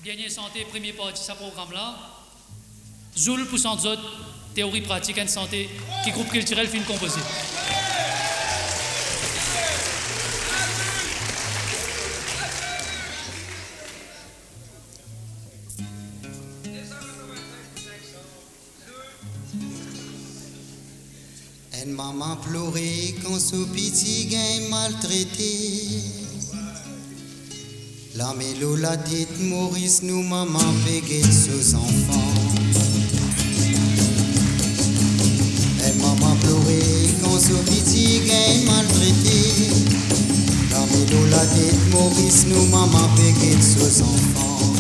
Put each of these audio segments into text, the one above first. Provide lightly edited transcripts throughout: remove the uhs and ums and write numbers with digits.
Bien santé, premier parti, ce programme-là. Zoul pour son autres, théorie pratique en santé, qui groupe culturel film composé. Elle maman pleuré quand son petit gain maltraité. La mélo la tête Maurice nous maman pégué ses enfants. Elle maman pleuré quand son petit gain maltraité. La mélo la tête Maurice nous maman pégué ses enfants.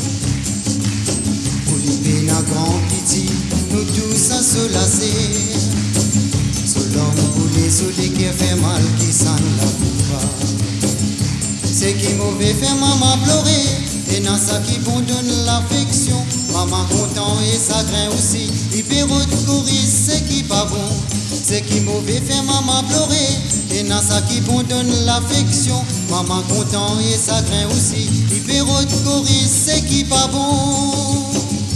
Pour libérer na grand petit, nous tous à se lasser. L'homme boulé sous les qui fait mal qui s'en la pouvoir. C'est qui mauvais fait maman pleurer. Et dans ça qui bon donne l'affection. Maman content et chagrin aussi. Hypéro de courir c'est qui pas bon. C'est qui mauvais fait maman pleurer. Et dans ça qui bon donne l'affection. Maman content et chagrin aussi. Hypéro de courir c'est qui pas bon.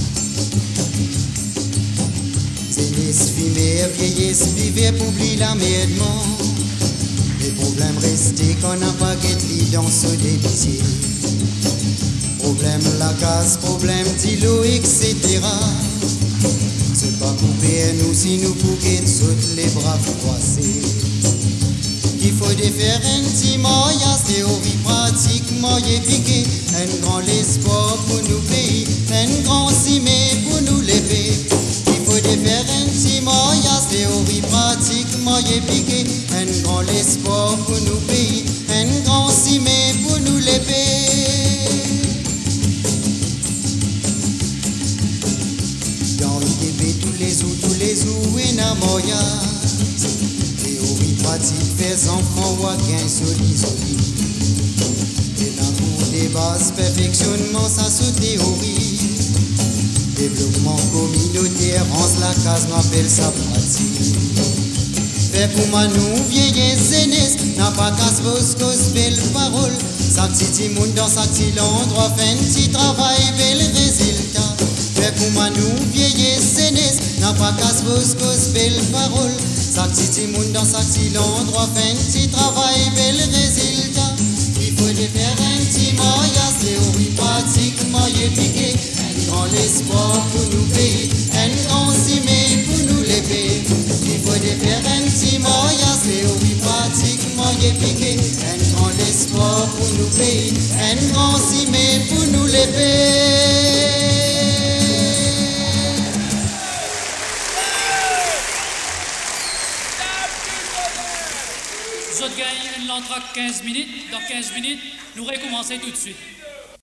Fumée, vieillesse, vivait pour oublier la merde. Les problèmes restés qu'on n'a pas guetté dans ce délicieux. Problème la case, problème d'îlot, etc. C'est pas couper nous si nous pouquets toutes les bras croisés. Il faut défaire un petit moyen, théorie pratique, moyen piqué. Un grand espoir pour nous pays, un grand cimé pour nous lever. Il faut défaire un petit moyen, théorie pratique, moyen piqué. Un grand espoir pour nous pays, un grand cimé pour nous lever. Dans l'IDB tous les jours, et na moya. Théorie pratique, fait enfants, ou à 15 soli. Et dans cours des bases, perfectionnement, ça se théorie. Développement communautaire, rance la case, m'appelle sa pratique. Fait pour moi nous, vieilles aînés, n'a pas casse vos causes, belle parole. Sa petite monde dans sa petite endroit, fait un petit travail, bel résultat. Fait pour moi nous, vieilles aînés, n'a pas casse vos causes, belle parole. Sa petite monde dans sa petite endroit, fait un petit travail, bel résultat. Il faut faire un petit mariage, théorie pratique, moyen piqué. Un grand espoir pour nous pays, un grand cimé pour nous lever. Il faut faire un petit mariage, théorie pratique, moyen piqué. Un grand espoir pour nous pays, un grand cimé pour nous lever. Vous autres gagnez une l'entraque 15 minutes. Dans 15 minutes, nous recommençons tout de suite.